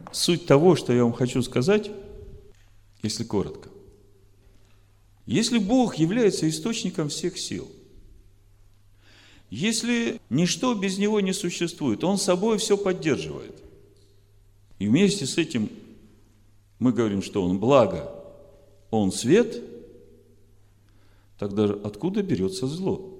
суть того, что я вам хочу сказать, если коротко. Если Бог является источником всех сил, если ничто без Него не существует, Он собой все поддерживает. И вместе с этим мы говорим, что Он благо, Он свет, тогда откуда берется зло?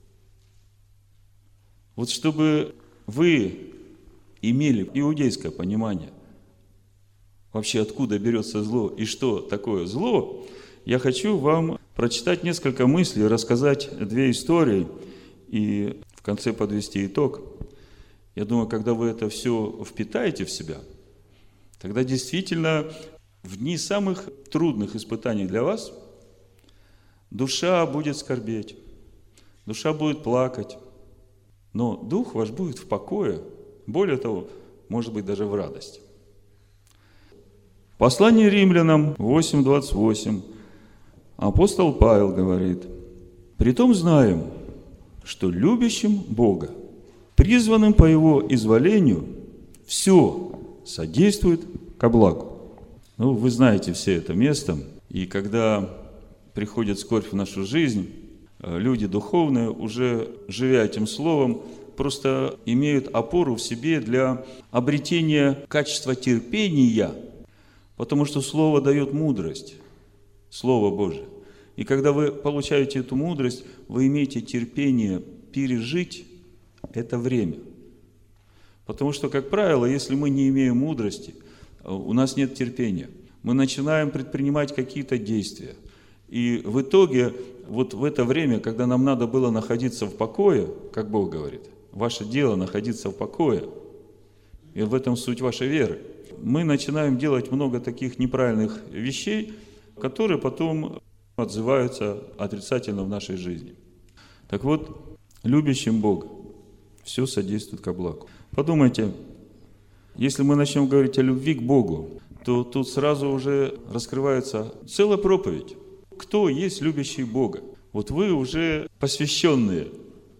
Вот чтобы вы имели иудейское понимание, вообще откуда берется зло и что такое зло, я хочу вам прочитать несколько мыслей, рассказать две истории и в конце подвести итог. Я думаю, когда вы это все впитаете в себя, тогда действительно в дни самых трудных испытаний для вас душа будет скорбеть, душа будет плакать, но дух ваш будет в покое, более того, может быть, даже в радости. Послание римлянам 8:28. Апостол Павел говорит: «Притом знаем, что любящим Бога, призванным по Его изволению, все содействует ко благу». Ну, вы знаете все это место, и когда приходит скорбь в нашу жизнь, люди духовные, уже живя этим словом, просто имеют опору в себе для обретения качества терпения, потому что Слово дает мудрость, Слово Божие. И когда вы получаете эту мудрость, вы имеете терпение пережить это время. Потому что, как правило, если мы не имеем мудрости, у нас нет терпения. Мы начинаем предпринимать какие-то действия. И в итоге, вот в это время, когда нам надо было находиться в покое, как Бог говорит, ваше дело находиться в покое, и в этом суть вашей веры, мы начинаем делать много таких неправильных вещей, которые потом отзываются отрицательно в нашей жизни. Так вот, любящим Бога все содействует ко благу. Подумайте, если мы начнем говорить о любви к Богу, то тут сразу уже раскрывается целая проповедь. Кто есть любящий Бога? Вот вы уже посвященные.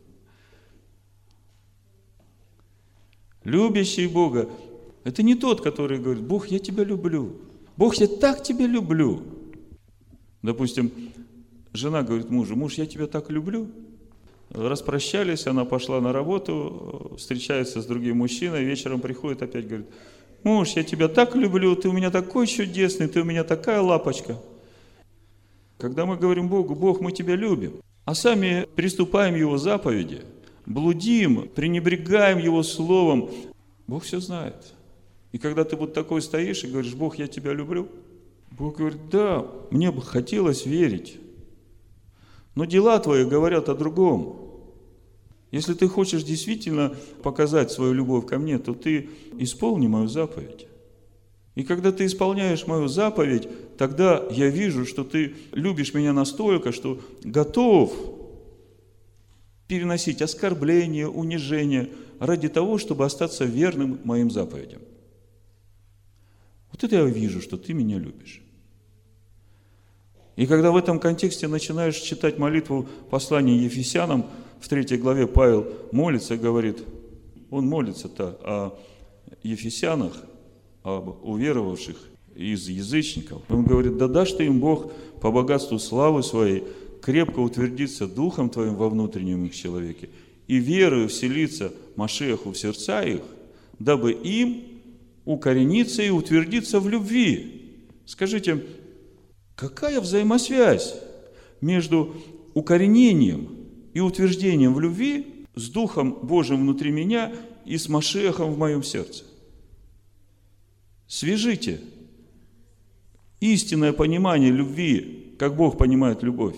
Любящий Бога – это не тот, который говорит: Бог, я тебя люблю. Бог, я так тебя люблю. Допустим, жена говорит мужу: муж, я тебя так люблю. Распрощались, она пошла на работу, встречается с другим мужчиной, вечером приходит, опять говорит: муж, я тебя так люблю, ты у меня такой чудесный, ты у меня такая лапочка. Когда мы говорим Богу: Бог, мы тебя любим, а сами приступаем Его заповеди, блудим, пренебрегаем Его словом, Бог все знает. И когда ты вот такой стоишь и говоришь: Бог, я тебя люблю, Бог говорит: да, мне бы хотелось верить, но дела твои говорят о другом. Если ты хочешь действительно показать свою любовь ко мне, то ты исполни мою заповедь. И когда ты исполняешь мою заповедь, тогда я вижу, что ты любишь меня настолько, что готов переносить оскорбления, унижения ради того, чтобы остаться верным моим заповедям. Вот это я вижу, что ты меня любишь. И когда в этом контексте начинаешь читать молитву послания Ефесянам, в 3 главе Павел молится и говорит, он молится-то о ефесянах, об уверовавших из язычников. Он говорит: да дашь ты им, Бог, по богатству славы своей крепко утвердиться духом твоим во внутреннем их человеке и верою вселиться Машиаху в сердца их, дабы им укорениться и утвердиться в любви. Скажите, какая взаимосвязь между укоренением и утверждением в любви с Духом Божьим внутри меня и с Машиахом в моем сердце? Свяжите истинное понимание любви, как Бог понимает любовь,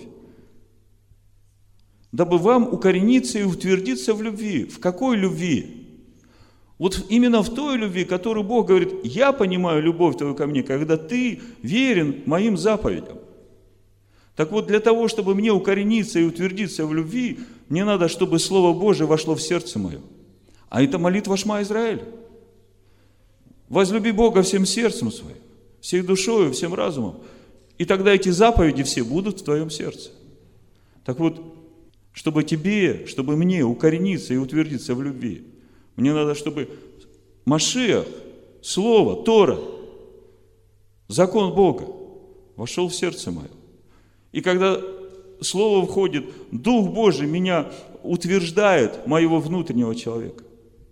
дабы вам укорениться и утвердиться в любви. В какой любви? Вот именно в той любви, которую Бог говорит: я понимаю любовь твою ко мне, когда ты верен моим заповедям. Так вот, для того, чтобы мне укорениться и утвердиться в любви, мне надо, чтобы Слово Божие вошло в сердце мое. А это молитва Шма Израиль. Возлюби Бога всем сердцем своим, всей душою, всем разумом. И тогда эти заповеди все будут в твоем сердце. Так вот, чтобы тебе, чтобы мне укорениться и утвердиться в любви, мне надо, чтобы Машиах Слово, Тора, закон Бога вошел в сердце мое. И когда Слово входит, Дух Божий меня утверждает, моего внутреннего человека.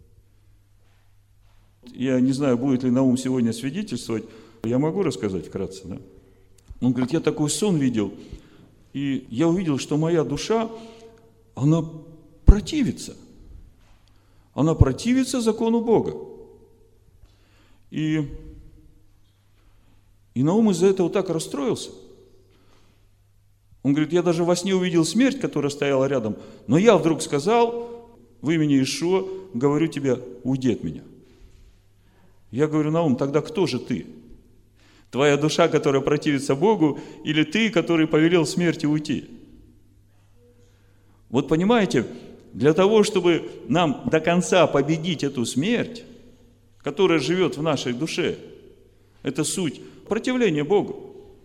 Я не знаю, будет ли Наум сегодня свидетельствовать. Я могу рассказать вкратце, да? Он говорит, я такой сон видел, и я увидел, что моя душа, она противится. Она противится закону Бога. И Наум из-за этого так расстроился. Он говорит, я даже во сне увидел смерть, которая стояла рядом, но я вдруг сказал в имени Иешуа, говорю тебе, уйди от меня. Я говорю, Наум, тогда кто же ты? Твоя душа, которая противится Богу, или ты, который повелел смерти уйти? Вот понимаете, для того, чтобы нам до конца победить эту смерть, которая живет в нашей душе, это суть противления Богу.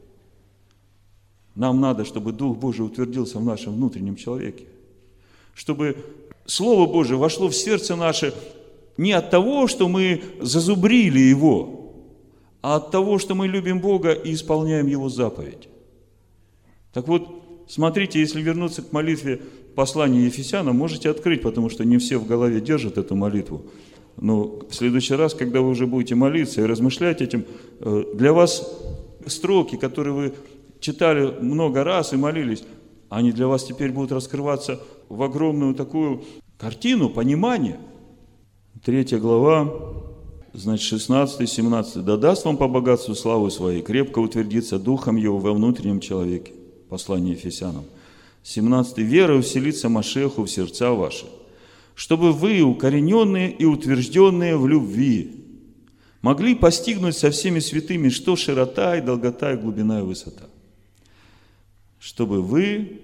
Нам надо, чтобы Дух Божий утвердился в нашем внутреннем человеке. Чтобы Слово Божие вошло в сердце наше не от того, что мы зазубрили Его, а от того, что мы любим Бога и исполняем Его заповедь. Так вот, смотрите, если вернуться к молитве послания Ефесянам, можете открыть, потому что не все в голове держат эту молитву. Но в следующий раз, когда вы уже будете молиться и размышлять этим, для вас строки, которые вы читали много раз и молились, они для вас теперь будут раскрываться в огромную такую картину, понимание. 3 глава, значит, 16-17. «Да даст вам по богатству славы своей, крепко утвердиться духом его во внутреннем человеке». Послание Ефесянам. 17. «Верою вселится Машеху в сердца ваши, чтобы вы, укорененные и утвержденные в любви, могли постигнуть со всеми святыми, что широта и долгота и глубина и высота». Чтобы вы,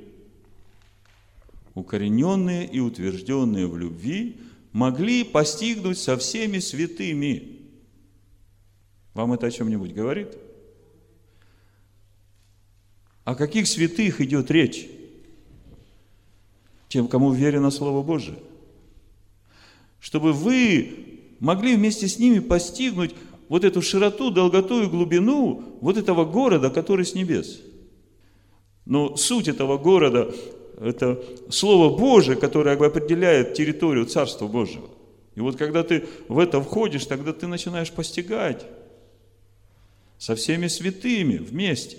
укорененные и утвержденные в любви, могли постигнуть со всеми святыми. Вам это о чем-нибудь говорит? О каких святых идет речь? Тем, кому верено Слово Божие. Чтобы вы могли вместе с ними постигнуть вот эту широту, долготу и глубину вот этого города, который с небес. Но суть этого города – это Слово Божие, которое определяет территорию Царства Божьего. И вот когда ты в это входишь, тогда ты начинаешь постигать со всеми святыми вместе.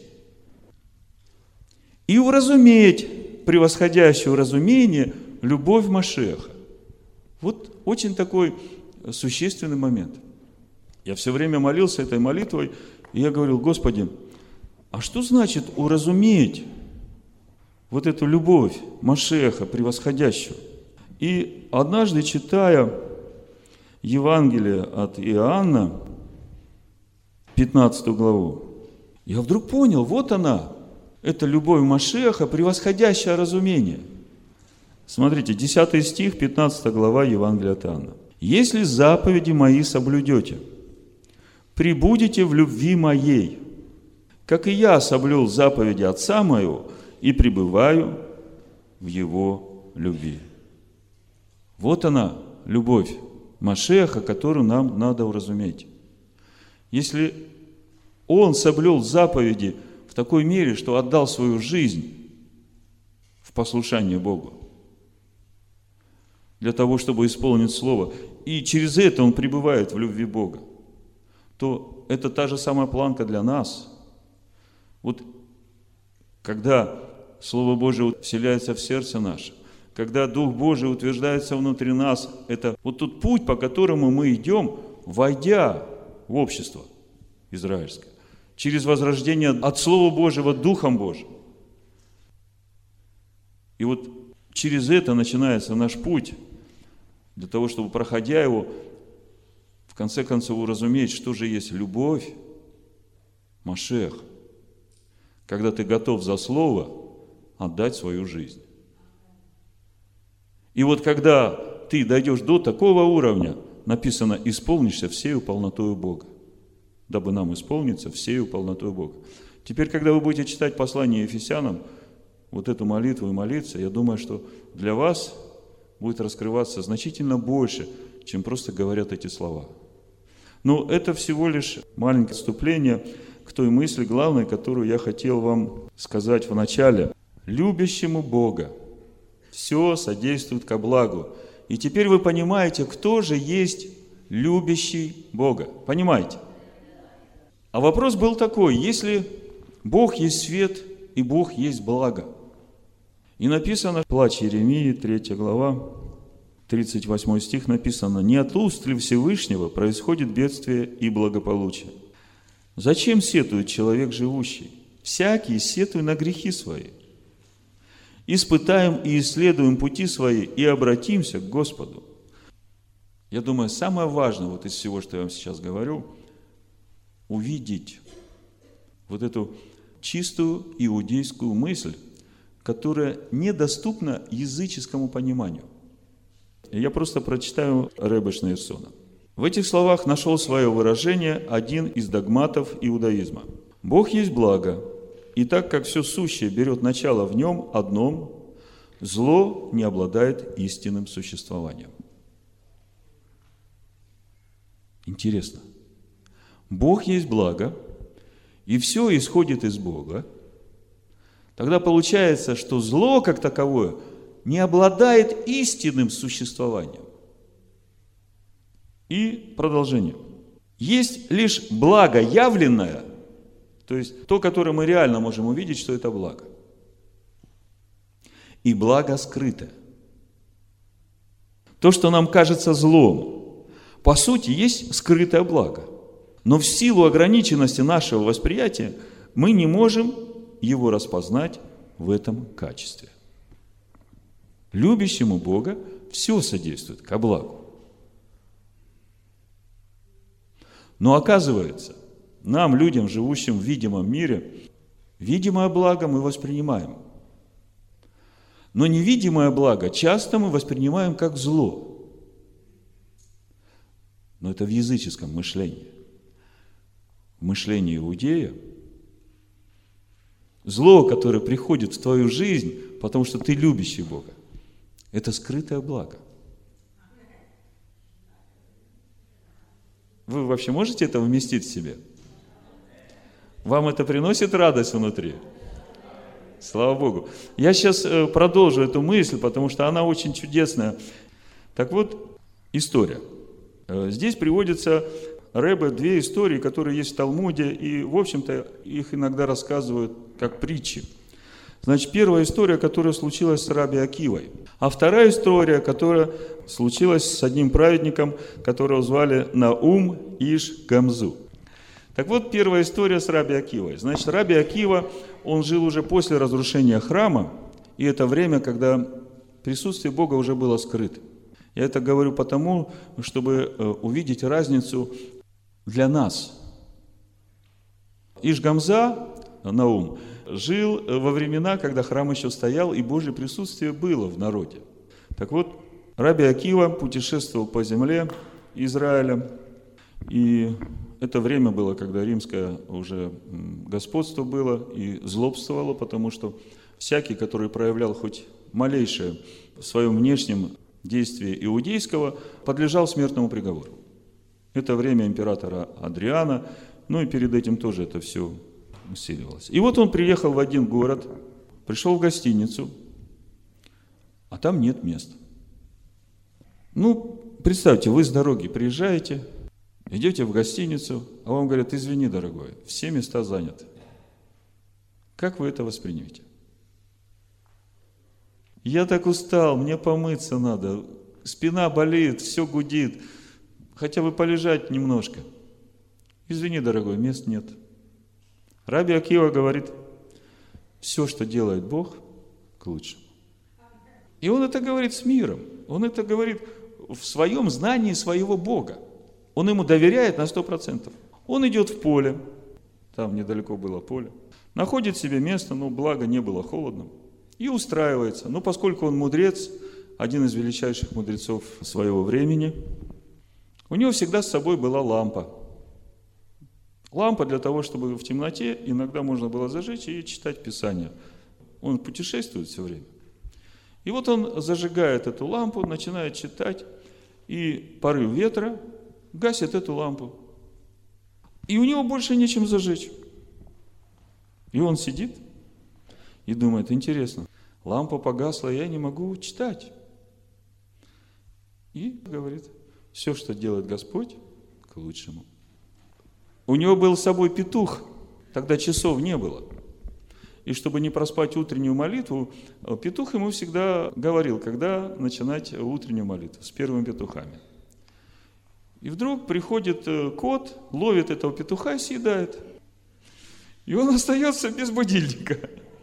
И уразуметь превосходящее разумение любовь Машеха. Вот очень такой существенный момент. Я все время молился этой молитвой, и я говорил, Господи, а что значит уразуметь вот эту любовь Машеха превосходящую? И однажды, читая Евангелие от Иоанна, 15 главу, я вдруг понял, вот она, это любовь Машеха, превосходящее разумение. Смотрите, 10 стих, 15 глава Евангелия от Иоанна. «Если заповеди мои соблюдете, пребудете в любви моей, как и я соблюл заповеди Отца моего и пребываю в Его любви». Вот она, любовь Машеха, которую нам надо уразуметь. Если Он соблюл заповеди в такой мере, что отдал свою жизнь в послушание Богу, для того, чтобы исполнить Слово, и через это Он пребывает в любви Бога, то это та же самая планка для нас. Вот когда Слово Божие вселяется в сердце наше, когда Дух Божий утверждается внутри нас, это вот тот путь, по которому мы идем, войдя в общество израильское, через возрождение от Слова Божьего Духом Божьим. И вот через это начинается наш путь, для того, чтобы, проходя его, в конце концов уразуметь, что же есть любовь, Машех, когда ты готов за Слово отдать свою жизнь. И вот когда ты дойдешь до такого уровня, написано, исполнишься всею полнотою Бога, дабы нам исполниться всею полнотою Бога. Теперь, когда вы будете читать послание Ефесянам, вот эту молитву и молиться, я думаю, что для вас будет раскрываться значительно больше, чем просто говорят эти слова. Но это всего лишь маленькое отступление к той мысли главной, которую я хотел вам сказать в начале. Любящему Бога все содействует ко благу. И теперь вы понимаете, кто же есть любящий Бога. Понимаете? А вопрос был такой: если Бог есть свет и Бог есть благо. И написано, плач Иеремии, 3 глава, 38 стих написано: «Не от уст ли Всевышнего происходит бедствие и благополучие? Зачем сетует человек живущий? Всякий сетует на грехи свои. Испытаем и исследуем пути свои и обратимся к Господу». Я думаю, самое важное вот из всего, что я вам сейчас говорю, увидеть вот эту чистую иудейскую мысль, которая недоступна языческому пониманию. Я просто прочитаю Ребе Шнейрсона. В этих словах нашел свое выражение один из догматов иудаизма. «Бог есть благо, и так как все сущее берет начало в нем одном, зло не обладает истинным существованием». Интересно. Бог есть благо, и все исходит из Бога. Тогда получается, что зло как таковое не обладает истинным существованием. И продолжение. Есть лишь благо явленное, то есть то, которое мы реально можем увидеть, что это благо. И благо скрытое. То, что нам кажется злом, по сути, есть скрытое благо. Но в силу ограниченности нашего восприятия мы не можем его распознать в этом качестве. Любящему Бога все содействует ко благу. Но оказывается, нам, людям, живущим в видимом мире, видимое благо мы воспринимаем. Но невидимое благо часто мы воспринимаем как зло. Но это в языческом мышлении. В мышлении иудея зло, которое приходит в твою жизнь, потому что ты любящий Бога, это скрытое благо. Вы вообще можете это вместить в себе? Вам это приносит радость внутри? Слава Богу. Я сейчас продолжу эту мысль, потому что она очень чудесная. Так вот, история. Здесь приводятся Ребе две истории, которые есть в Талмуде, и, в общем-то, их иногда рассказывают как притчи. Значит, первая история, которая случилась с Раби Акивой, а вторая история, которая случилась с одним праведником, которого звали Наум Иш Гамзу. Так вот, первая история с Раби Акивой. Значит, Раби Акива, он жил уже после разрушения храма, и это время, когда присутствие Бога уже было скрыто. Я это говорю потому, чтобы увидеть разницу для нас. Иш Гамза, Наум, жил во времена, когда храм еще стоял, и Божье присутствие было в народе. Так вот, Раби Акива путешествовал по земле Израиля, и это время было, когда римское уже господство было и злобствовало, потому что всякий, который проявлял хоть малейшее в своем внешнем действии иудейского, подлежал смертному приговору. Это время императора Адриана, ну и перед этим тоже это все усиливалось. И вот он приехал в один город, пришел в гостиницу, а там нет места. Ну, представьте, вы с дороги приезжаете, идете в гостиницу, а вам говорят: извини, дорогой, все места заняты. Как вы это воспримете? Я так устал, мне помыться надо, спина болит, все гудит, хотя бы полежать немножко. Извини, дорогой, мест нет. Раби Акива говорит: все, что делает Бог, к лучшему. И он это говорит с миром, он это говорит в своем знании своего Бога. Он ему доверяет на 100%. Он идет в поле, там недалеко было поле, находит себе место, но благо не было холодным, и устраивается. Но поскольку он мудрец, один из величайших мудрецов своего времени, у него всегда с собой была лампа. Лампа для того, чтобы в темноте иногда можно было зажечь и читать Писание. Он путешествует все время. И вот он зажигает эту лампу, начинает читать, и порыв ветра гасит эту лампу. И у него больше нечем зажечь. И он сидит и думает, интересно, лампа погасла, я не могу читать. И говорит, все, что делает Господь, к лучшему. У него был с собой петух, тогда часов не было. И чтобы не проспать утреннюю молитву, петух ему всегда говорил, когда начинать утреннюю молитву, с первыми петухами. И вдруг приходит кот, ловит этого петуха и съедает. И он остается без будильника.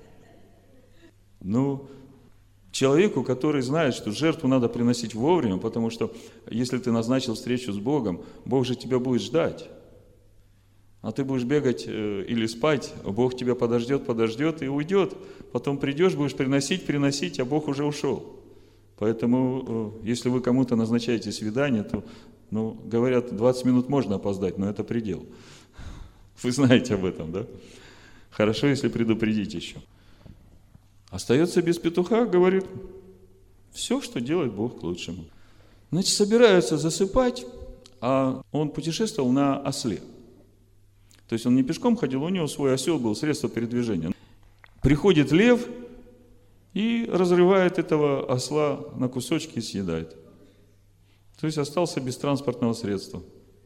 Ну, человеку, который знает, что жертву надо приносить вовремя, потому что если ты назначил встречу с Богом, Бог же тебя будет ждать. А ты будешь бегать или спать, Бог тебя подождет и уйдет. Потом придешь, будешь приносить, а Бог уже ушел. Поэтому, если вы кому-то назначаете свидание, то, говорят, 20 минут можно опоздать, но это предел. Вы знаете об этом, да? Хорошо, если предупредить еще. Остается без петуха, говорит, все, что делает Бог, к лучшему. Значит, собираются засыпать, а он путешествовал на осле. То есть он не пешком ходил, у него свой осел был, средство передвижения. Приходит лев и разрывает этого осла на кусочки и съедает. То есть остался без транспортного средства.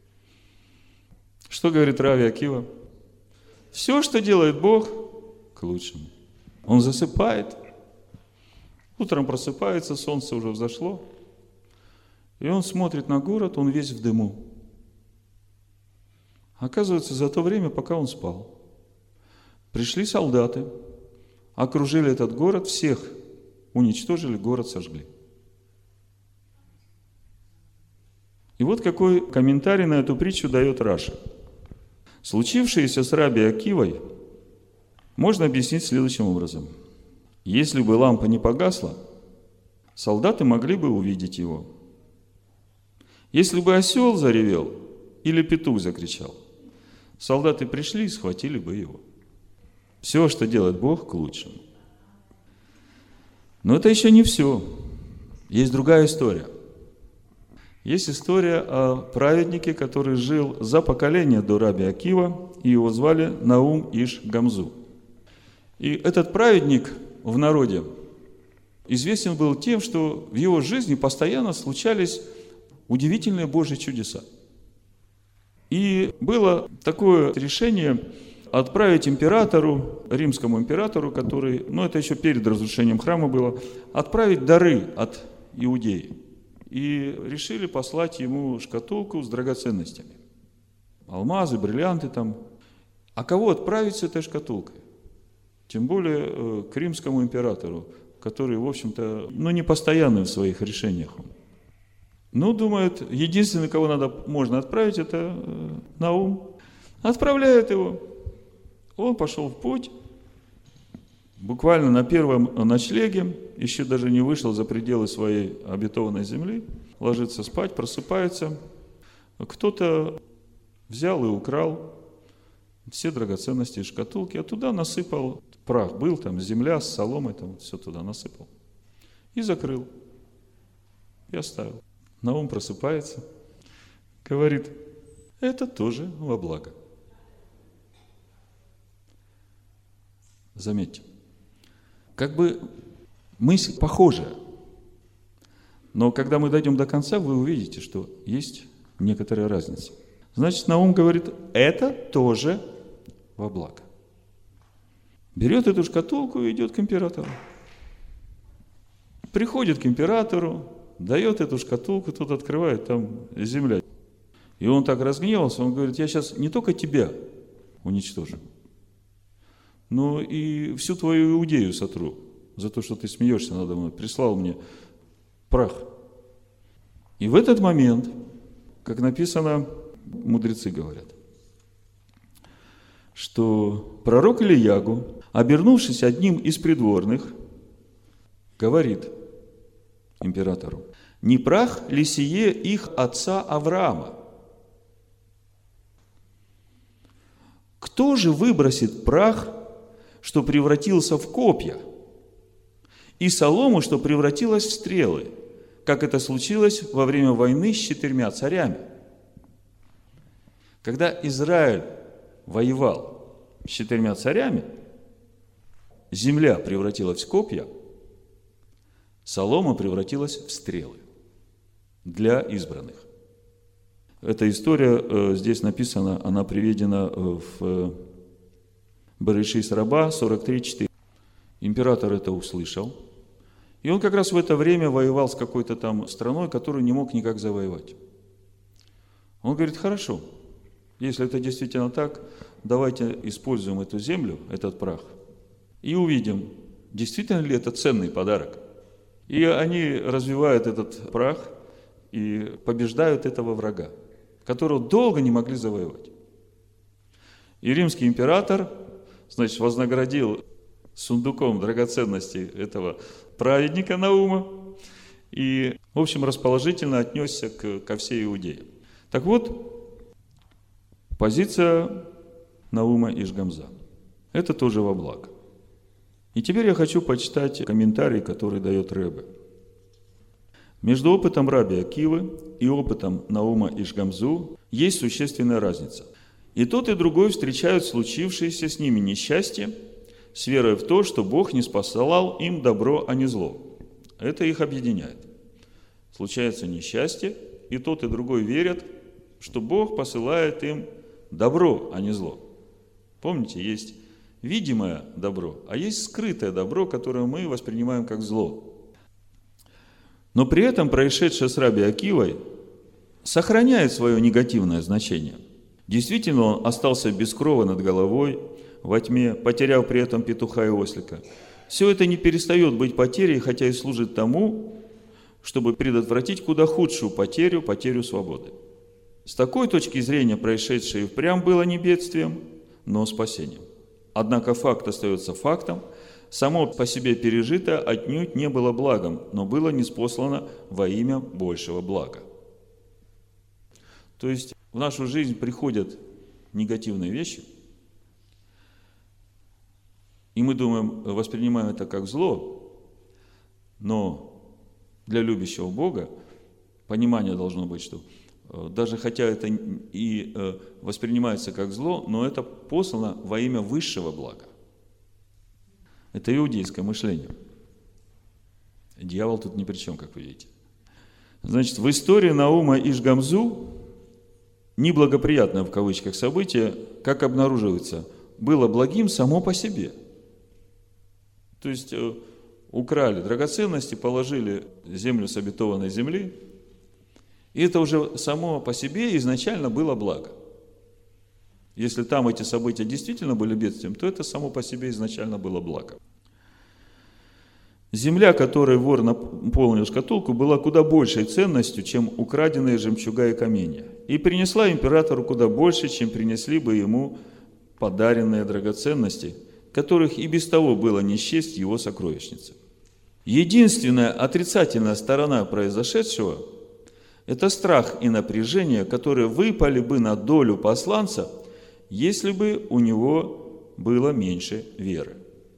Что говорит Рави Акива? Все, что делает Бог, к лучшему. Он засыпает, утром просыпается, солнце уже взошло, и он смотрит на город, он весь в дыму. Оказывается, за то время, пока он спал, пришли солдаты, окружили этот город, всех уничтожили, город сожгли. И вот какой комментарий на эту притчу дает Раши. Случившееся с Раби Акивой можно объяснить следующим образом. Если бы лампа не погасла, солдаты могли бы увидеть его. Если бы осел заревел или петух закричал, солдаты пришли и схватили бы его. Все, что делает Бог, к лучшему. Но это еще не все. Есть другая история. Есть история о праведнике, который жил за поколение до Раби Акива, и его звали Наум иш Гамзу. И этот праведник в народе известен был тем, что в его жизни постоянно случались удивительные Божьи чудеса. И было такое решение отправить императору, римскому императору, который, это еще перед разрушением храма было, отправить дары от иудеи. И решили послать ему шкатулку с драгоценностями. Алмазы, бриллианты там. А кого отправить с этой шкатулкой? Тем более к римскому императору, который, в общем-то, не постоянный в своих решениях. Думает, единственный, кого можно отправить, это Наум. Отправляют его. Он пошел в путь. Буквально на первом ночлеге, еще даже не вышел за пределы своей обетованной земли, ложится спать, просыпается. Кто-то взял и украл все драгоценности из шкатулки, а туда насыпал прах. Был там земля с соломой, там все туда насыпал. И закрыл. И оставил. Наум просыпается, говорит, это тоже во благо. Заметьте. Как бы мысль похожая. Но когда мы дойдем до конца, вы увидите, что есть некоторая разница. Значит, Наум говорит, это тоже во благо. Берет эту шкатулку и идет к императору. Приходит к императору, дает эту шкатулку, тут открывает, там земля. И он так разгневался, он говорит, я сейчас не только тебя уничтожу, но и всю твою Иудею сотру за то, что ты смеешься надо мной, прислал мне прах. И в этот момент, как написано, мудрецы говорят, что пророк Илиягу, обернувшись одним из придворных, говорит императору, не прах ли сие их отца Авраама? Кто же выбросит прах, что превратился в копья, и солому, что превратилась в стрелы, как это случилось во время войны с 4 царями? Когда Израиль воевал с 4 царями, земля превратилась в копья, солома превратилась в стрелы для избранных. Эта история здесь написана, она приведена в Берешит Раба 43:4. Император это услышал, и он как раз в это время воевал с какой-то там страной, которую не мог никак завоевать. Он говорит: хорошо, если это действительно так, давайте используем эту землю, этот прах, и увидим, действительно ли это ценный подарок. И они развивают этот прах и побеждают этого врага, которого долго не могли завоевать. И римский император, значит, вознаградил сундуком драгоценностей этого праведника Наума и, в общем, расположительно отнесся ко всей Иудее. Так вот, позиция Наума иш Гамза – это тоже во благо. И теперь я хочу почитать комментарий, который дает Ребе. Между опытом Раби Акивы и опытом Наума иш Гамзу есть существенная разница. И тот, и другой встречают случившееся с ними несчастье с верой в то, что Бог не спасал им добро, а не зло. Это их объединяет. Случается несчастье, и тот, и другой верят, что Бог посылает им добро, а не зло. Помните, есть видимое добро, а есть скрытое добро, которое мы воспринимаем как зло. Но при этом происшедшее с Раби Акивой сохраняет свое негативное значение. Действительно, он остался без крова над головой, во тьме, потеряв при этом петуха и ослика. Все это не перестает быть потерей, хотя и служит тому, чтобы предотвратить куда худшую потерю свободы. С такой точки зрения происшедшее и впрямь было не бедствием, но спасением. Однако факт остается фактом. Само по себе пережитое отнюдь не было благом, но было ниспослано во имя большего блага. То есть в нашу жизнь приходят негативные вещи, и мы думаем, воспринимаем это как зло, но для любящего Бога понимание должно быть, что даже хотя это и воспринимается как зло, но это послано во имя высшего блага. Это иудейское мышление. Дьявол тут ни при чем, как вы видите. Значит, в истории Наума иш Гамзу неблагоприятное в кавычках событие, как обнаруживается, было благим само по себе. То есть украли драгоценности, положили землю с обетованной земли, и это уже само по себе изначально было благо. Если там эти события действительно были бедствием, то это само по себе изначально было благо. Земля, которой вор наполнил шкатулку, была куда большей ценностью, чем украденные жемчуга и каменья, и принесла императору куда больше, чем принесли бы ему подаренные драгоценности, которых и без того было не счесть его сокровищнице. Единственная отрицательная сторона произошедшего – это страх и напряжение, которые выпали бы на долю посланца, если бы у него было меньше веры.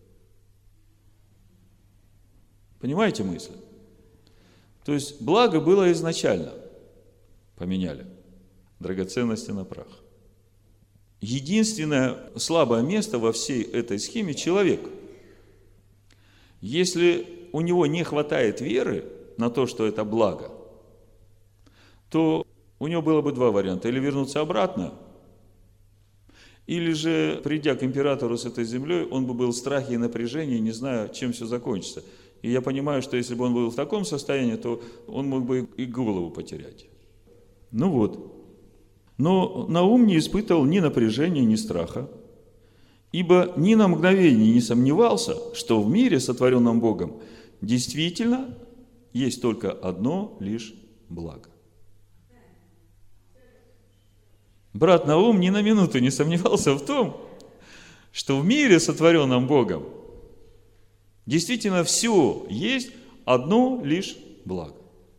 Понимаете мысль? То есть благо было изначально, поменяли драгоценности на прах. Единственное слабое место во всей этой схеме – человек. Если у него не хватает веры на то, что это благо, то у него было бы два варианта. Или вернуться обратно, или же, придя к императору с этой землей, он бы был в страхе и напряжении, не зная, чем все закончится. И я понимаю, что если бы он был в таком состоянии, то он мог бы и голову потерять. Ну вот. Но Наум не испытывал ни напряжения, ни страха, ибо ни на мгновение не сомневался, что в мире, сотворенном Богом, действительно есть только одно лишь благо. Брат Наум ни на минуту не сомневался в том, что в мире, сотворенном Богом, действительно все есть одно лишь благо.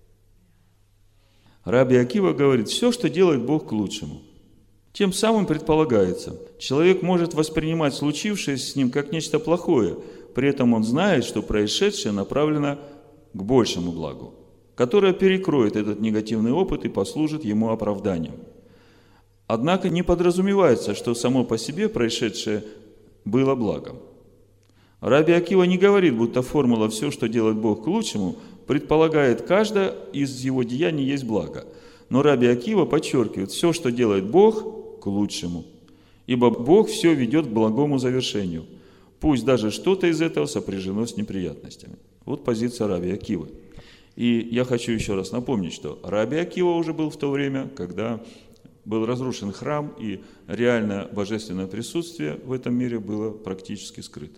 Раби Акива говорит, все, что делает Бог, к лучшему. Тем самым предполагается, человек может воспринимать случившееся с ним как нечто плохое, при этом он знает, что происшедшее направлено к большему благу, которое перекроет этот негативный опыт и послужит ему оправданием. Однако не подразумевается, что само по себе происшедшее было благом. Раби Акива не говорит, будто формула «все, что делает Бог к лучшему» предполагает, каждое из его деяний есть благо. Но Раби Акива подчеркивает, все, что делает Бог, к лучшему. Ибо Бог все ведет к благому завершению. Пусть даже что-то из этого сопряжено с неприятностями. Вот позиция Раби Акивы. И я хочу еще раз напомнить, что Раби Акива уже был в то время, когда был разрушен храм, и реальное божественное присутствие в этом мире было практически скрыто.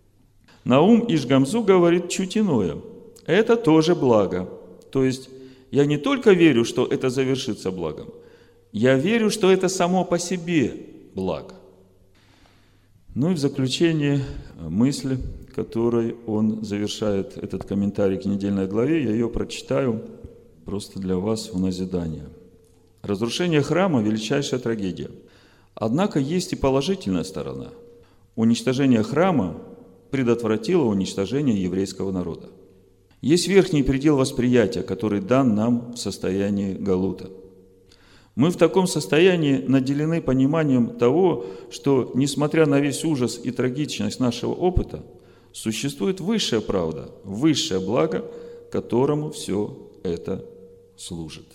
Наум иш Гамзу говорит чуть иное. Это тоже благо. То есть, я не только верю, что это завершится благом, я верю, что это само по себе благо. Ну и в заключение мысль, которой он завершает этот комментарий к недельной главе, я ее прочитаю просто для вас в назидание. Разрушение храма – величайшая трагедия. Однако есть и положительная сторона. Уничтожение храма предотвратило уничтожение еврейского народа. Есть верхний предел восприятия, который дан нам в состоянии галута. Мы в таком состоянии наделены пониманием того, что, несмотря на весь ужас и трагичность нашего опыта, существует высшая правда, высшее благо, которому все это служит.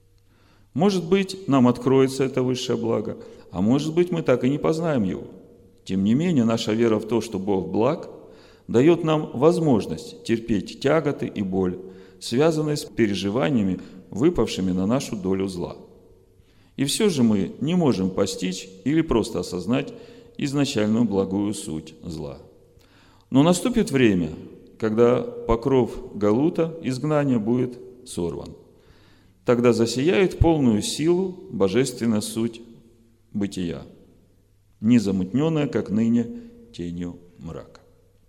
Может быть, нам откроется это высшее благо, а может быть, мы так и не познаем его. Тем не менее, наша вера в то, что Бог благ, дает нам возможность терпеть тяготы и боль, связанные с переживаниями, выпавшими на нашу долю зла. И все же мы не можем постичь или просто осознать изначальную благую суть зла. Но наступит время, когда покров галута, изгнания, будет сорван. Тогда засияет полную силу божественная суть бытия, не замутненная, как ныне, тенью мрака.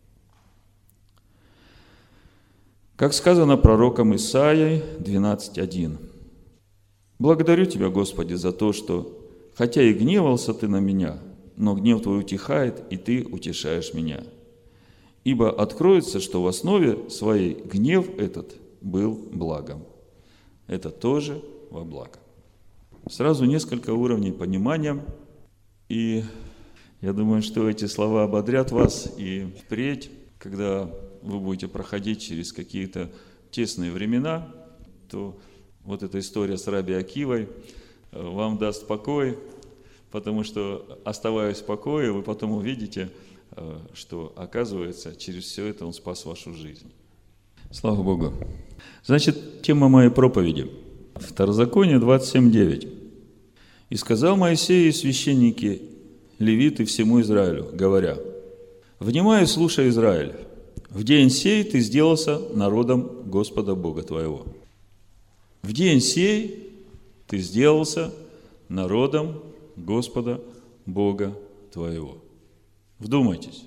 Как сказано пророком Исаией 12:1. «Благодарю Тебя, Господи, за то, что, хотя и гневался Ты на меня, но гнев Твой утихает, и Ты утешаешь меня. Ибо откроется, что в основе своей гнев этот был благом». Это тоже во благо. Сразу несколько уровней понимания, и я думаю, что эти слова ободрят вас, и впредь, когда вы будете проходить через какие-то тесные времена, то вот эта история с Раби Акивой вам даст покой, потому что, оставаясь в покое, вы потом увидите, что, оказывается, через все это Он спас вашу жизнь. Слава Богу. Значит, тема моей проповеди. Второзаконие 27:9. «И сказал Моисей и священники, левиты всему Израилю, говоря: внимай и слушай, Израиль, в день сей ты сделался народом Господа Бога твоего». В день сей ты сделался народом Господа Бога твоего. Вдумайтесь.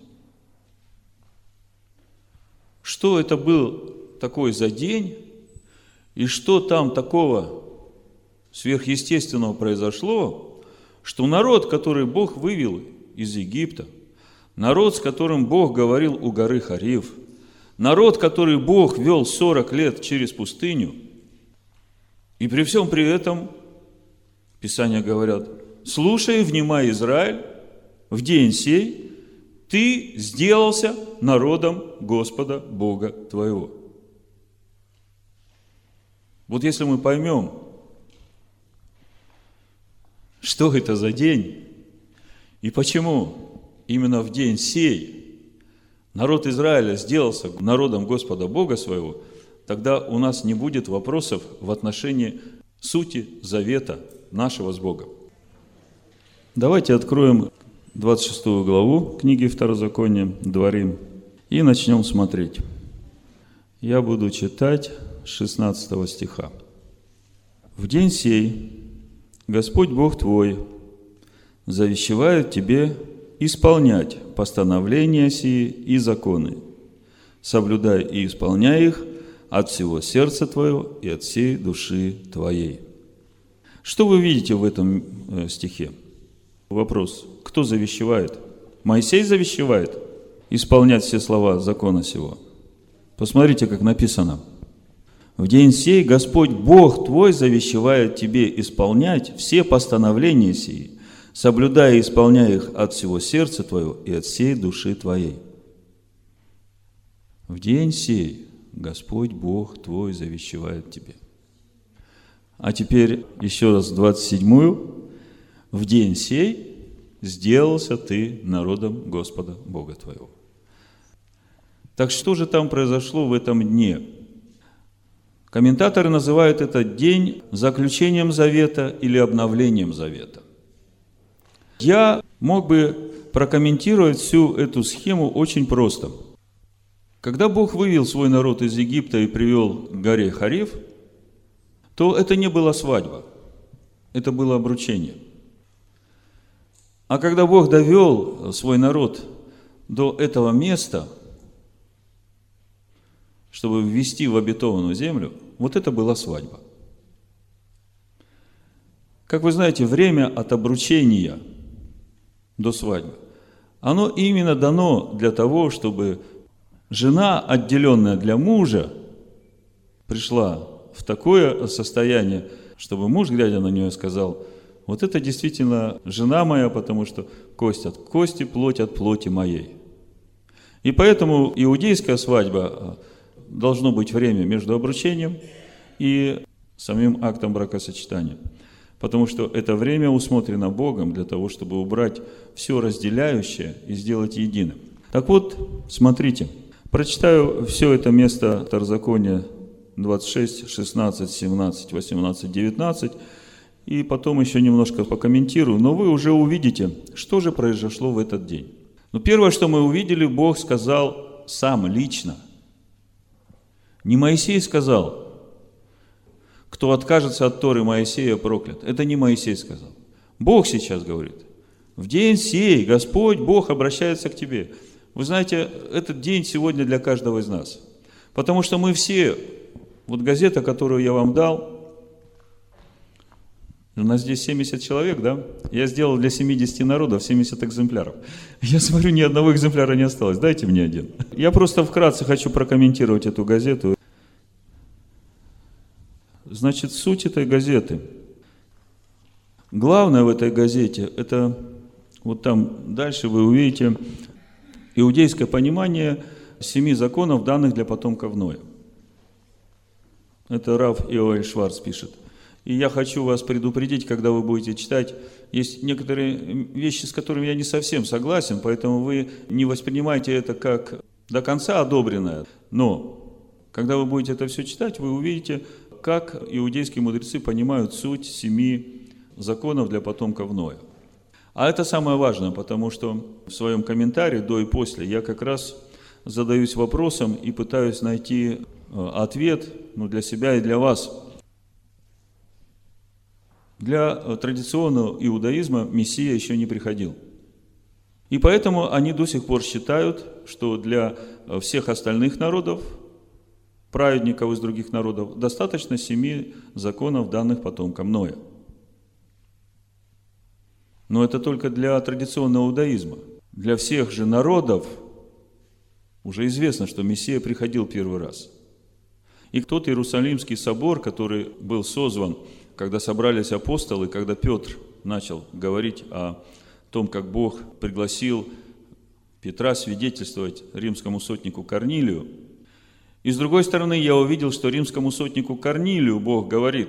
Что это был такой за день, и что там такого сверхъестественного произошло, что народ, который Бог вывел из Египта, народ, с которым Бог говорил у горы Хорев, народ, который Бог вел 40 лет через пустыню, и при всем при этом, Писания говорят: слушай, внимай, Израиль, в день сей ты сделался народом Господа Бога твоего. Вот если мы поймем, что это за день, и почему именно в день сей народ Израиля сделался народом Господа Бога своего, тогда у нас не будет вопросов в отношении сути завета нашего с Богом. Давайте откроем 26 главу книги Второзакония, Дворим, и начнем смотреть. Я буду читать 16 стиха. «В день сей Господь Бог твой завещевает тебе исполнять постановления сии и законы, соблюдай и исполняй их от всего сердца твоего и от всей души твоей». Что вы видите в этом стихе? Вопрос: кто завещевает? Моисей завещевает исполнять все слова закона сего. Посмотрите, как написано. В день сей Господь Бог твой завещевает тебе исполнять все постановления сии, соблюдая и исполняя их от всего сердца твоего и от всей души твоей. В день сей Господь Бог твой завещевает тебе. А теперь еще раз 27-ю. В день сей сделался ты народом Господа Бога твоего. Так что же там произошло в этом дне? Комментаторы называют этот день заключением завета или обновлением завета. Я мог бы прокомментировать всю эту схему очень просто. Когда Бог вывел свой народ из Египта и привел к горе Хорев, то это не была свадьба, это было обручение. А когда Бог довел свой народ до этого места, чтобы ввести в обетованную землю, вот это была свадьба. Как вы знаете, время от обручения до свадьбы, оно именно дано для того, чтобы жена, отделенная для мужа, пришла в такое состояние, чтобы муж, глядя на нее, сказал: вот это действительно жена моя, потому что кость от кости, плоть от плоти моей. И поэтому иудейская свадьба должно быть время между обручением и самим актом бракосочетания. Потому что это время усмотрено Богом для того, чтобы убрать все разделяющее и сделать единым. Так вот, смотрите, прочитаю все это место Второзакония 26, 16, 17, 18, 19, и потом еще немножко покомментирую, но вы уже увидите, что же произошло в этот день. Но первое, что мы увидели, Бог сказал сам лично. Не Моисей сказал: кто откажется от Торы Моисея, проклят. Это не Моисей сказал. Бог сейчас говорит: в день сей Господь Бог обращается к тебе. Вы знаете, этот день сегодня для каждого из нас. Потому что мы все, вот газета, которую я вам дал, у нас здесь 70 человек, да? Я сделал для 70 народов 70 экземпляров. Я смотрю, ни одного экземпляра не осталось. Дайте мне один. Я просто вкратце хочу прокомментировать эту газету. Значит, суть этой газеты. Главное в этой газете, это вот там дальше вы увидите иудейское понимание 7 законов, данных для потомков Ноя. Это Рав Иоэль Шварц пишет. И я хочу вас предупредить, когда вы будете читать, есть некоторые вещи, с которыми я не совсем согласен, поэтому вы не воспринимайте это как до конца одобренное. Но когда вы будете это все читать, вы увидите, как иудейские мудрецы понимают суть 7 законов для потомков Ноя. А это самое важное, потому что в своем комментарии до и после я как раз задаюсь вопросом и пытаюсь найти ответ для себя и для вас. Для традиционного иудаизма Мессия еще не приходил. И поэтому они до сих пор считают, что для всех остальных народов, праведников из других народов, достаточно 7 законов, данных потомкам Ноя. Но это только для традиционного иудаизма. Для всех же народов уже известно, что Мессия приходил первый раз. И тот Иерусалимский собор, который был созван, когда собрались апостолы, когда Петр начал говорить о том, как Бог пригласил Петра свидетельствовать римскому сотнику Корнилию. И с другой стороны, я увидел, что римскому сотнику Корнилию Бог говорит,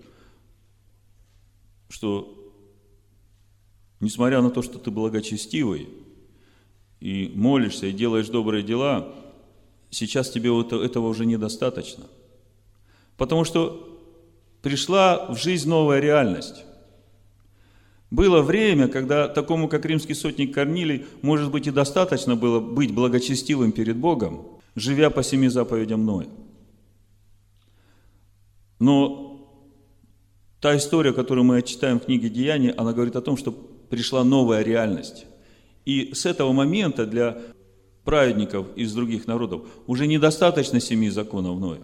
что несмотря на то, что ты благочестивый и молишься, и делаешь добрые дела, сейчас тебе этого уже недостаточно. Потому что пришла в жизнь новая реальность. Было время, когда такому, как римский сотник Корнилий, может быть, и достаточно было быть благочестивым перед Богом, живя по 7 заповедям Ноя. Но та история, которую мы читаем в книге Деяний, она говорит о том, что пришла новая реальность. И с этого момента для праведников из других народов уже недостаточно 7 законов Ноя.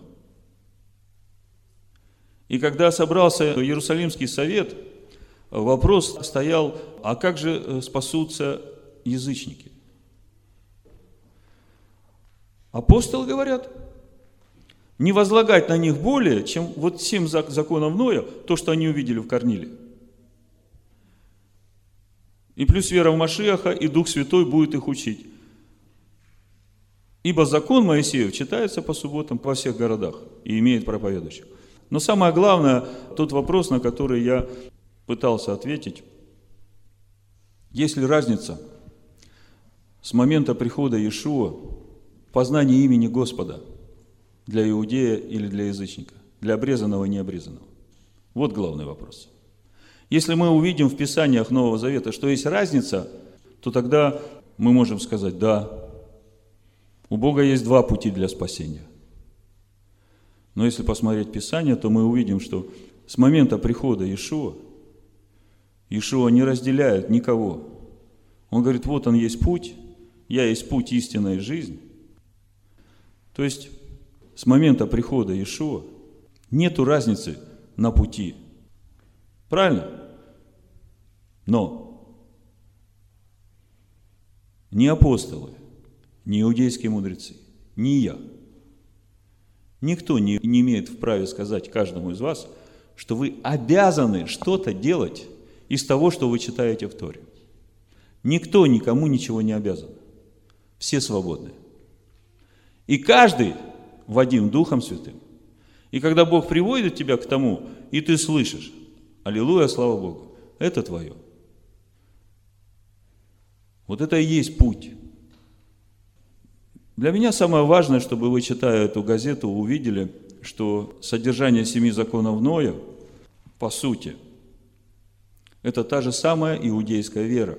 И когда собрался Иерусалимский совет, вопрос стоял: а как же спасутся язычники? Апостолы говорят: Не возлагать на них более, чем вот 7 законов Ноя, то, что они увидели в Корниле. И плюс вера в Машиаха, и Дух Святой будет их учить. Ибо закон Моисеев читается по субботам во всех городах и имеет проповедующих. Но самое главное, тот вопрос, на который я пытался ответить. Есть ли разница с момента прихода Иешуа в познании имени Господа для иудея или для язычника, для обрезанного и необрезанного? Вот главный вопрос. Если мы увидим в Писаниях Нового Завета, что есть разница, то тогда мы можем сказать, да, у Бога есть 2 пути для спасения. Но если посмотреть Писание, то мы увидим, что с момента прихода Иешуа не разделяет никого. Он говорит, вот он есть путь, я есть путь, истина и жизнь. То есть с момента прихода Иешуа нету разницы на пути. Правильно? Но ни апостолы, ни иудейские мудрецы, ни я, никто не имеет вправе сказать каждому из вас, что вы обязаны что-то делать из того, что вы читаете в Торе. Никто никому ничего не обязан. Все свободны. И каждый водим Духом Святым. И когда Бог приводит тебя к тому, и ты слышишь, аллилуйя, слава Богу, это твое. Вот это и есть путь. Для меня самое важное, чтобы вы, читая эту газету, увидели, что содержание 7 законов Ноя, по сути, это та же самая иудейская вера.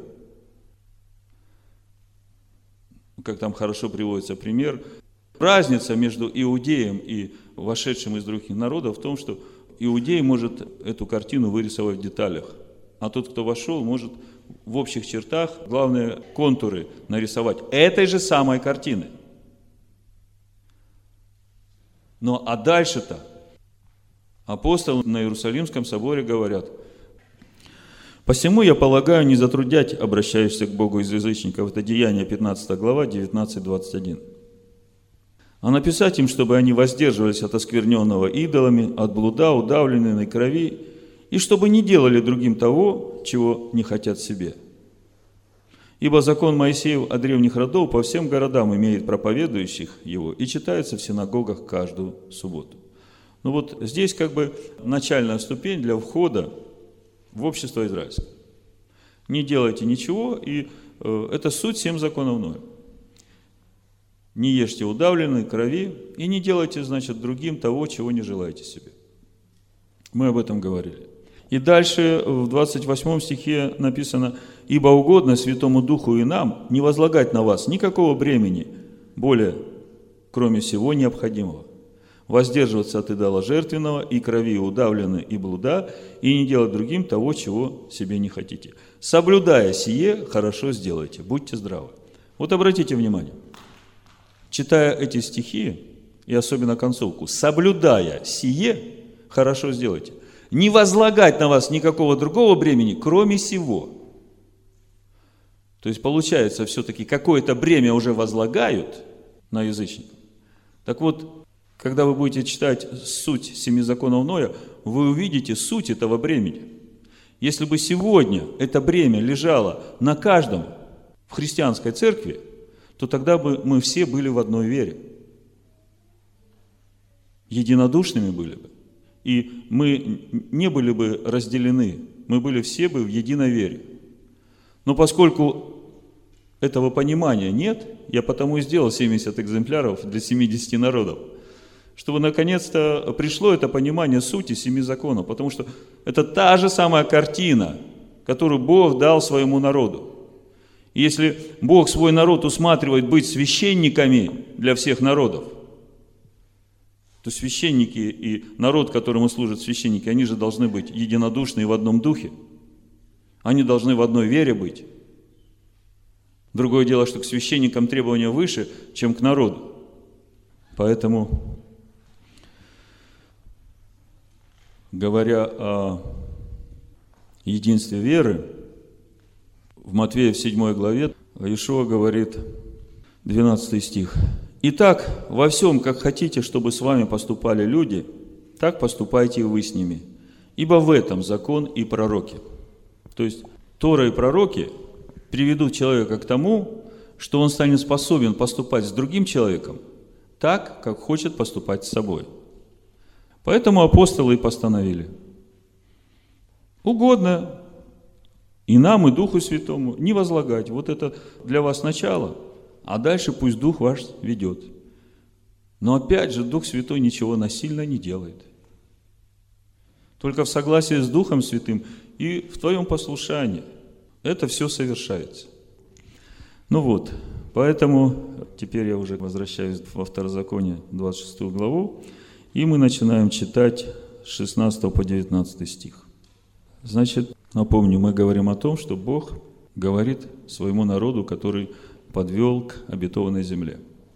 Как там хорошо приводится пример. Разница между иудеем и вошедшим из других народов в том, что иудей может эту картину вырисовать в деталях, а тот, кто вошел, может в общих чертах главные контуры нарисовать этой же самой картины. Но а дальше-то апостолы на Иерусалимском соборе говорят: «Посему я полагаю не затруднять обращающихся к Богу из язычников». Это Деяния 15 глава, 19-21. «А написать им, чтобы они воздерживались от оскверненного идолами, от блуда, удавленной крови, и чтобы не делали другим того, чего не хотят себе. Ибо закон Моисеев от древних родов по всем городам имеет проповедующих его и читается в синагогах каждую субботу». Ну вот здесь как бы начальная ступень для входа в общество израильское. Не делайте ничего, и это суть 7 законов Ноя. Не ешьте удавленной крови и не делайте, значит, другим того, чего не желаете себе. Мы об этом говорили. И дальше в 28 стихе написано: «Ибо угодно Святому Духу и нам не возлагать на вас никакого бремени, более, кроме всего необходимого, воздерживаться от идола жертвенного и крови удавленной и блуда, и не делать другим того, чего себе не хотите. Соблюдая сие, хорошо сделайте, будьте здравы». Вот обратите внимание, читая эти стихи, и особенно концовку, «соблюдая сие, хорошо сделайте». Не возлагать на вас никакого другого бремени, кроме сего. То есть, получается, все-таки какое-то бремя уже возлагают на язычников. Так вот, когда вы будете читать суть 7 законов Ноя, вы увидите суть этого бремени. Если бы сегодня это бремя лежало на каждом в христианской церкви, то тогда бы мы все были в одной вере. Единодушными были бы. И мы не были бы разделены, мы были все бы в единой вере. Но поскольку этого понимания нет, я потому и сделал 70 экземпляров для 70 народов, чтобы наконец-то пришло это понимание сути 7 законов, потому что это та же самая картина, которую Бог дал своему народу. И если Бог свой народ усматривает быть священниками для всех народов, то священники и народ, которому служат священники, они же должны быть единодушны и в одном духе. Они должны в одной вере быть. Другое дело, что к священникам требования выше, чем к народу. Поэтому, говоря о единстве веры, в Матфея в 7 главе Иешуа говорит, 12 стих: Итак, во всем, как хотите, чтобы с вами поступали люди, так поступайте и вы с ними. Ибо в этом закон и пророки. То есть Тора и пророки приведут человека к тому, что он станет способен поступать с другим человеком так, как хочет поступать с собой. Поэтому апостолы и постановили: угодно и нам, и Духу Святому не возлагать. Вот это для вас начало, а дальше пусть Дух ваш ведет. Но опять же, Дух Святой ничего насильно не делает. Только в согласии с Духом Святым и в твоем послушании это все совершается. Ну вот, поэтому теперь я уже возвращаюсь во Второзаконие, 26 главу, и мы начинаем читать с 16 по 19 стих. Значит, напомню, мы говорим о том, что Бог говорит своему народу, который подвел к обетованной земле.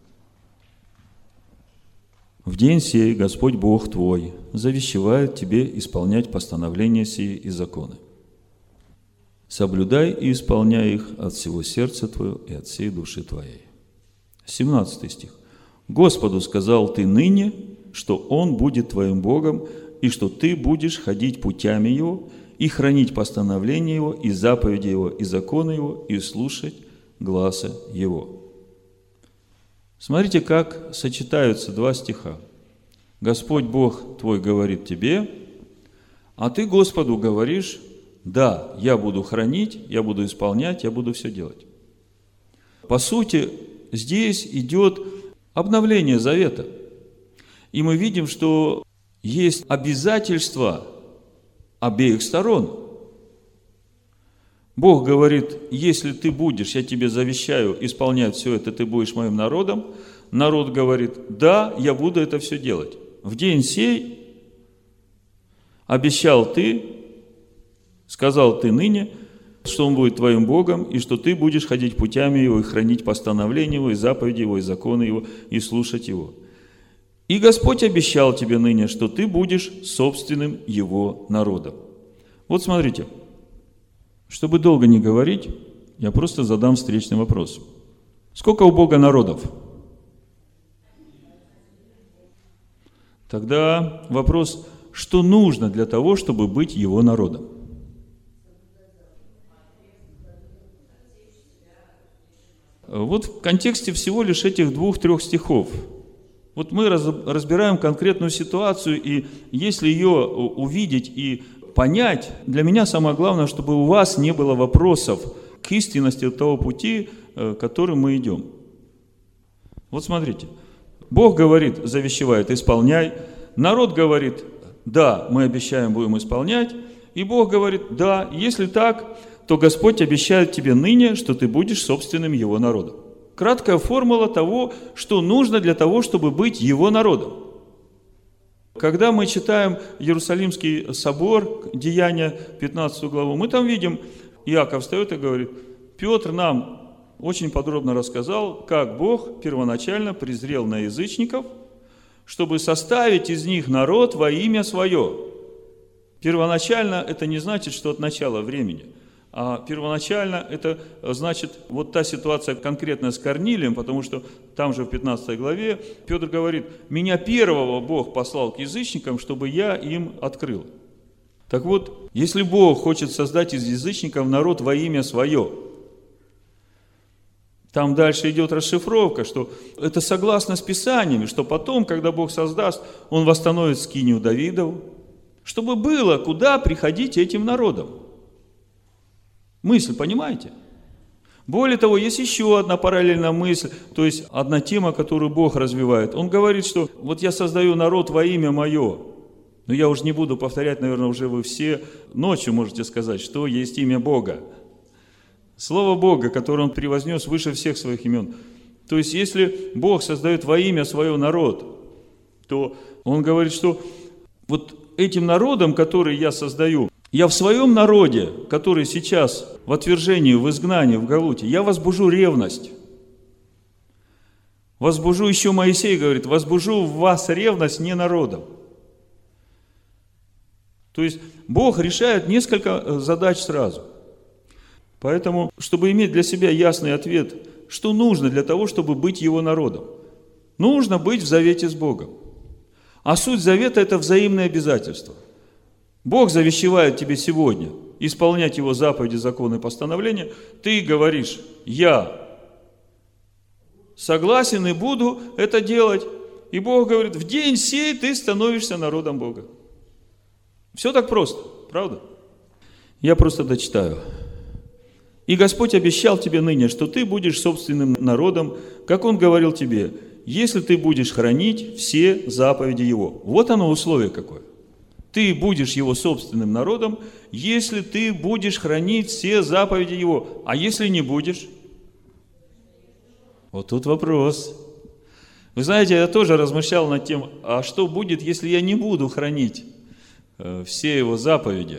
«В день сей Господь Бог твой завещевает тебе исполнять постановления сии и законы. Соблюдай и исполняй их от всего сердца твоего и от всей души твоей». 17 стих. «Господу сказал ты ныне, что Он будет твоим Богом, и что ты будешь ходить путями Его, и хранить постановления Его, и заповеди Его, и законы Его, и слушать гласа Его». Смотрите, как сочетаются два стиха. Господь Бог твой говорит тебе, а ты Господу говоришь: да, я буду хранить, я буду исполнять, я буду все делать. По сути, здесь идет обновление завета. И мы видим, что есть обязательства обеих сторон. Бог говорит: если ты будешь, я тебе завещаю исполнять все это, ты будешь моим народом. Народ говорит: да, я буду это все делать. В день сей обещал ты, сказал ты ныне, что Он будет твоим Богом, и что ты будешь ходить путями Его, и хранить постановления Его, и заповеди Его, и законы Его, и слушать Его. И Господь обещал тебе ныне, что ты будешь собственным Его народом. Вот смотрите. Чтобы долго не говорить, я просто задам встречный вопрос. Сколько у Бога народов? Тогда вопрос: что нужно для того, чтобы быть Его народом? Вот в контексте всего лишь этих 2-3 стихов. Вот мы разбираем конкретную ситуацию, и если ее увидеть и понять, для меня самое главное, чтобы у вас не было вопросов к истинности того пути, которым мы идем. Вот смотрите, Бог говорит, завещевает: исполняй. Народ говорит: да, мы обещаем, будем исполнять. И Бог говорит: да, если так, то Господь обещает тебе ныне, что ты будешь собственным Его народом. Краткая формула того, что нужно для того, чтобы быть Его народом. Когда мы читаем Иерусалимский собор, Деяния, 15 главу, мы там видим, Иаков встает и говорит: Петр нам очень подробно рассказал, как Бог первоначально презрел на язычников, чтобы составить из них народ во имя Свое. Первоначально это не значит, что от начала времени, а первоначально это значит вот та ситуация конкретно с Корнилием, потому что там же в 15 главе Петр говорит: меня первого Бог послал к язычникам, чтобы я им открыл. Так вот, если Бог хочет создать из язычников народ во имя Свое, там дальше идет расшифровка, что это согласно с Писаниями, что потом, когда Бог создаст, Он восстановит скинию Давидову, чтобы было куда приходить этим народам. Мысль, понимаете? Более того, есть еще одна параллельная мысль, то есть одна тема, которую Бог развивает. Он говорит, что вот я создаю народ во имя Мое. Но я уже не буду повторять, наверное, уже вы все ночью можете сказать, что есть имя Бога. Слово Бога, которое Он превознес выше всех своих имен. То есть, если Бог создает во имя Свое народ, то Он говорит, что вот этим народом, который я создаю, я в своем народе, который сейчас в отвержении, в изгнании, в Галуте, я возбужу ревность. Возбужу, еще Моисей говорит, возбужу в вас ревность не народом. То есть Бог решает несколько задач сразу. Поэтому, чтобы иметь для себя ясный ответ, что нужно для того, чтобы быть Его народом. Нужно быть в завете с Богом. А суть завета – это взаимное обязательство. Бог завещевает тебе сегодня исполнять Его заповеди, законы и постановления. Ты говоришь: я согласен и буду это делать. И Бог говорит: в день сей ты становишься народом Бога. Все так просто, правда? Я просто дочитаю. И Господь обещал тебе ныне, что ты будешь собственным народом, как Он говорил тебе, если ты будешь хранить все заповеди Его. Вот оно условие какое. Ты будешь Его собственным народом, если ты будешь хранить все заповеди Его. А если не будешь? Вот тут вопрос. Вы знаете, я тоже размышлял над тем, а что будет, если я не буду хранить все Его заповеди?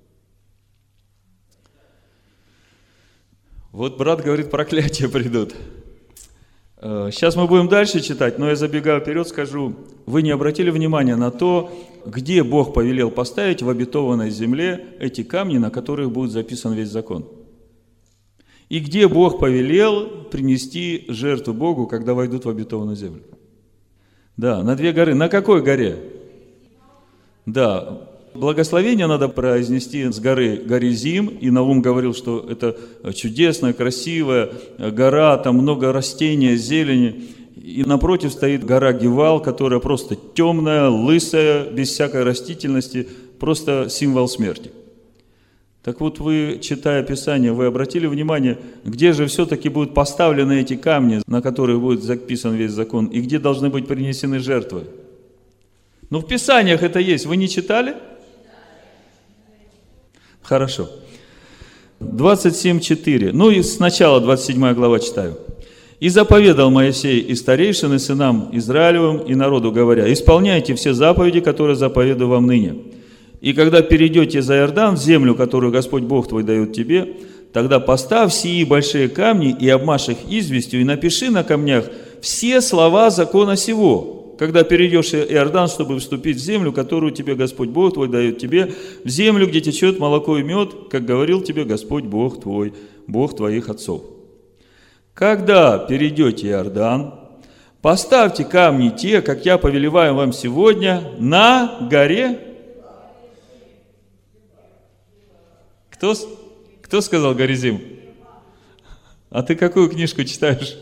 Вот брат говорит, проклятия придут. Сейчас мы будем дальше читать, но я забегаю вперед, скажу, вы не обратили внимания на то, где Бог повелел поставить в обетованной земле эти камни, на которых будет записан весь закон? И где Бог повелел принести жертву Богу, когда войдут в обетованную землю? Да, на 2 горы. На какой горе? Да, благословение надо произнести с горы Горизим, и Наум говорил, что это чудесная, красивая гора, там много растения, зелени, и напротив стоит гора Гивал, которая просто темная, лысая, без всякой растительности, просто символ смерти. Так вот, вы, читая Писание, вы обратили внимание, где же все-таки будут поставлены эти камни, на которых будет записан весь закон, и где должны быть принесены жертвы? Ну, в Писаниях это есть, вы не читали? Хорошо. 27:4. Ну и сначала 27 глава читаю. «И заповедал Моисей и старейшины сынам Израилевым и народу, говоря: исполняйте все заповеди, которые заповедую вам ныне. И когда перейдете за Иордан, в землю, которую Господь Бог твой дает тебе, тогда поставь сии большие камни и обмажь их известью, и напиши на камнях все слова закона сего, когда перейдешь Иордан, чтобы вступить в землю, которую тебе Господь Бог твой дает тебе, в землю, где течет молоко и мед, как говорил тебе Господь Бог твой, Бог твоих отцов. Когда перейдете Иордан, поставьте камни те, как я повелеваю вам сегодня, на горе». Кто сказал Горизим? А ты какую книжку читаешь?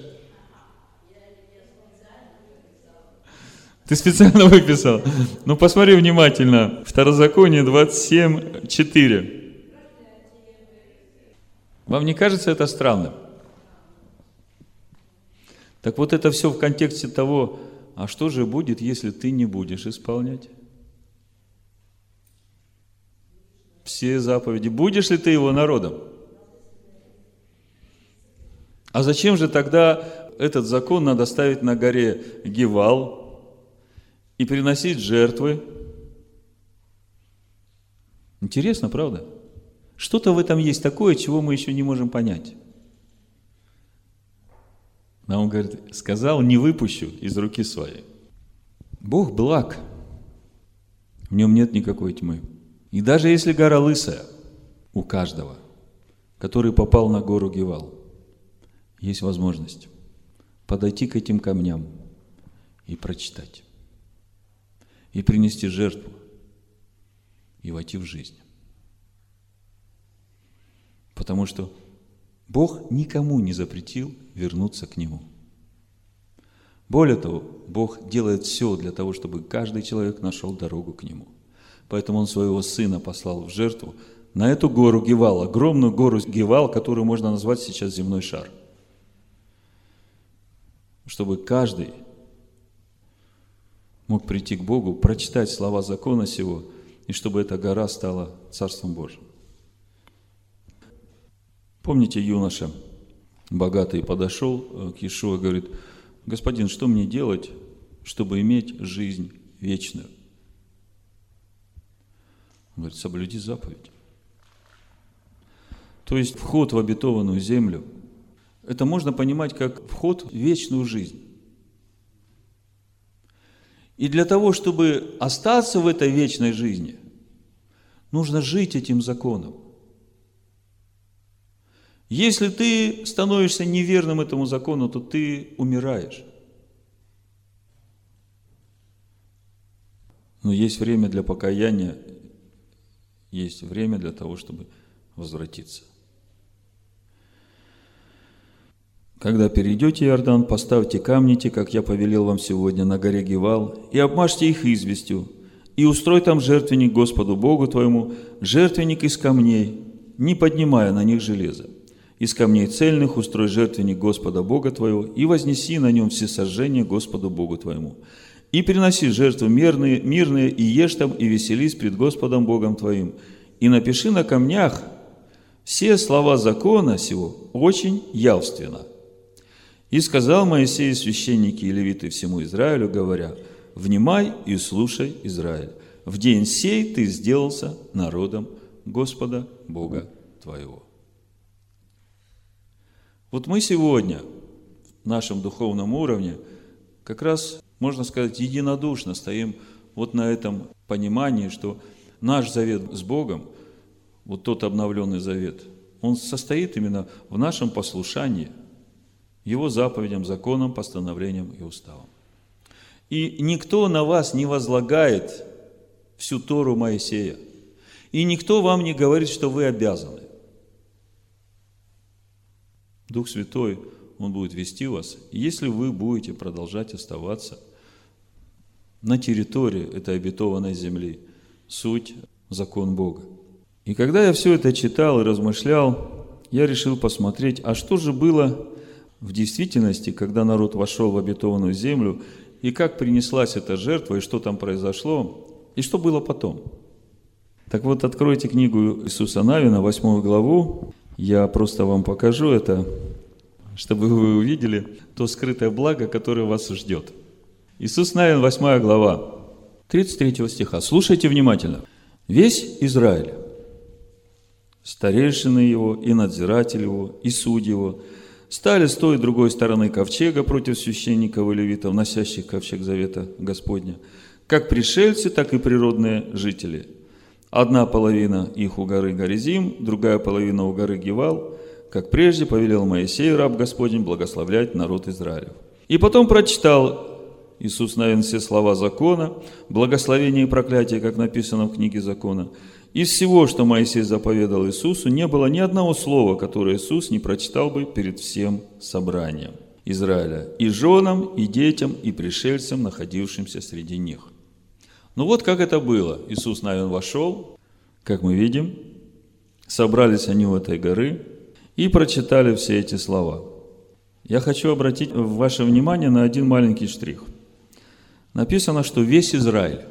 Ты специально выписал? Ну, посмотри внимательно. Второзаконие 27:4. Вам не кажется это странным? Так вот это все в контексте того, а что же будет, если ты не будешь исполнять все заповеди? Будешь ли ты его народом? А зачем же тогда этот закон надо ставить на горе Гивал и приносить жертвы? Интересно, правда? Что-то в этом есть такое, чего мы еще не можем понять. Но он говорит, сказал, не выпущу из руки своей. Бог благ, в нем нет никакой тьмы. И даже если гора лысая у каждого, который попал на гору Гивал, есть возможность подойти к этим камням и прочитать, и принести жертву, и войти в жизнь. Потому что Бог никому не запретил вернуться к Нему. Более того, Бог делает все для того, чтобы каждый человек нашел дорогу к Нему. Поэтому Он своего Сына послал в жертву на эту гору Гивал, огромную гору Гивал, которую можно назвать сейчас земной шар. Чтобы каждый мог прийти к Богу, прочитать слова закона сего, и чтобы эта гора стала Царством Божьим. Помните, юноша богатый подошел к Иешуа и говорит: «Господин, что мне делать, чтобы иметь жизнь вечную?» Он говорит: «Соблюди заповедь». То есть вход в обетованную землю, это можно понимать как вход в вечную жизнь. И для того, чтобы остаться в этой вечной жизни, нужно жить этим законом. Если ты становишься неверным этому закону, то ты умираешь. Но есть время для покаяния, есть время для того, чтобы возвратиться. Когда перейдете Иордан, поставьте камните, как я повелел вам сегодня, на горе Гивал, и обмажьте их известью, и устрой там жертвенник Господу Богу твоему, жертвенник из камней, не поднимая на них железа. Из камней цельных устрой жертвенник Господа Бога твоего, и вознеси на нем всесожжение Господу Богу твоему. И приноси жертвы мирные, и ешь там, и веселись пред Господом Богом твоим. И напиши на камнях все слова закона сего очень явственно. И сказал Моисей, священники и левиты всему Израилю, говоря: «Внимай и слушай, Израиль, в день сей ты сделался народом Господа Бога твоего». Вот мы сегодня в нашем духовном уровне как раз, можно сказать, единодушно стоим вот на этом понимании, что наш завет с Богом, вот тот обновленный завет, он состоит именно в нашем послушании Его заповедям, законам, постановлениям и уставам. И никто на вас не возлагает всю Тору Моисея. И никто вам не говорит, что вы обязаны. Дух Святой, Он будет вести вас. И если вы будете продолжать оставаться на территории этой обетованной земли, суть – закон Бога. И когда я все это читал и размышлял, я решил посмотреть, а что же было в действительности, когда народ вошел в обетованную землю, и как принеслась эта жертва, и что там произошло, и что было потом. Так вот, откройте книгу Иисуса Навина, 8 главу. Я просто вам покажу это, чтобы вы увидели то скрытое благо, которое вас ждет. Иисус Навин, 8 глава, 33 стиха. Слушайте внимательно. «Весь Израиль, старейшины его, и надзиратели его, и судьи его, стали с той и другой стороны ковчега против священников и левитов, носящих ковчег завета Господня, как пришельцы, так и природные жители. Одна половина их у горы Горизим, другая половина у горы Гивал, как прежде повелел Моисей, раб Господень, благословлять народ Израилев». И потом прочитал Иисус Навин все слова закона, благословение и проклятие, как написано в книге закона. Из всего, что Моисей заповедал Иисусу, не было ни одного слова, которое Иисус не прочитал бы перед всем собранием Израиля, и женам, и детям, и пришельцам, находившимся среди них. Ну вот как это было. Иисус Навин вошел, как мы видим, собрались они у этой горы и прочитали все эти слова. Я хочу обратить ваше внимание на один маленький штрих. Написано, что весь Израиль,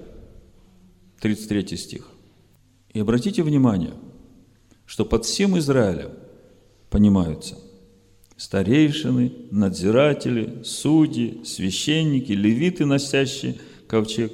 33 стих. И обратите внимание, что под всем Израилем понимаются старейшины, надзиратели, судьи, священники, левиты, носящие ковчег,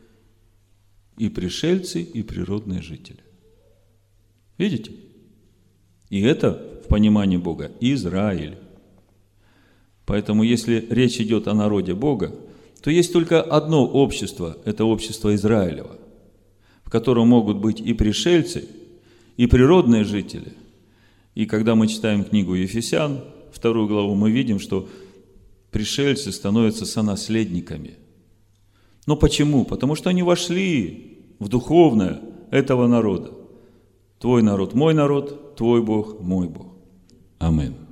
и пришельцы, и природные жители. Видите? И это в понимании Бога Израиль. Поэтому, если речь идет о народе Бога, то есть только одно общество, это общество Израилева, в котором могут быть и пришельцы, и природные жители. И когда мы читаем книгу Ефесян, 2 главу, мы видим, что пришельцы становятся сонаследниками. Но почему? Потому что они вошли в духовное этого народа. Твой народ – мой народ, твой Бог – мой Бог. Аминь.